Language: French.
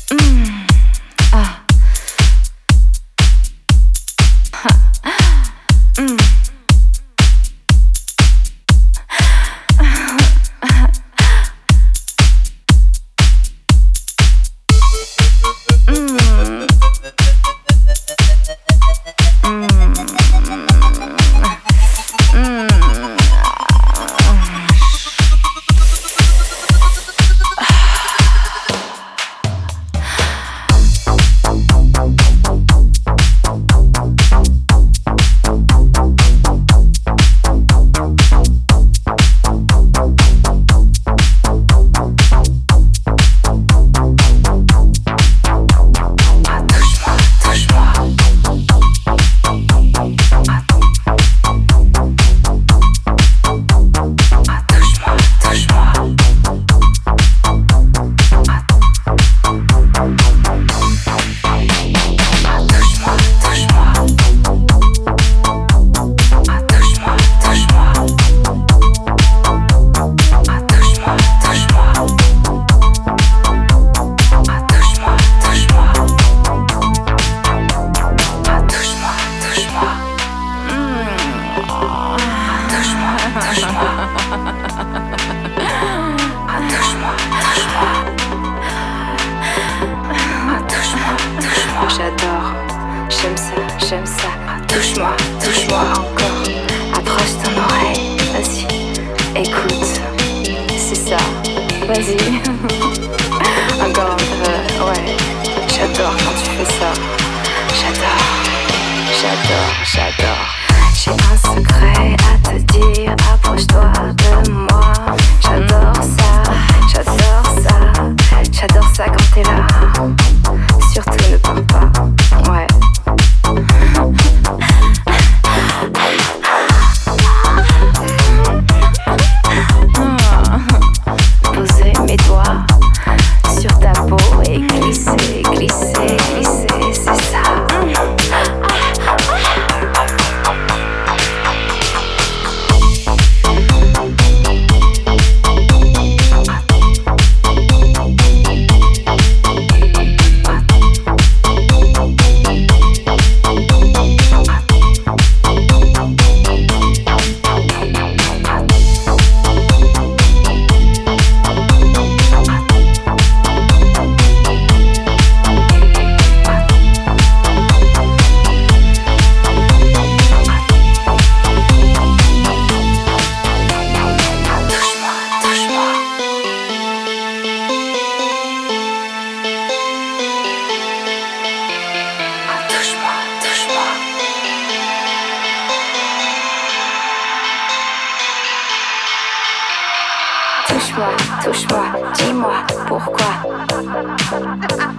Ah. Mm. J'adore, j'aime ça. Touche-moi, touche-moi encore. Approche ton oreille, vas-y, écoute. C'est ça, vas-y. Encore un peu, ouais. J'adore quand tu fais ça. J'adore. J'ai un secret à te dire, approche-toi de moi. J'adore ça quand t'es là. Surtout ne pars pas, ouais. Poser mes doigts sur ta peau et glisser, c'est ça. Touche-moi, dis-moi pourquoi.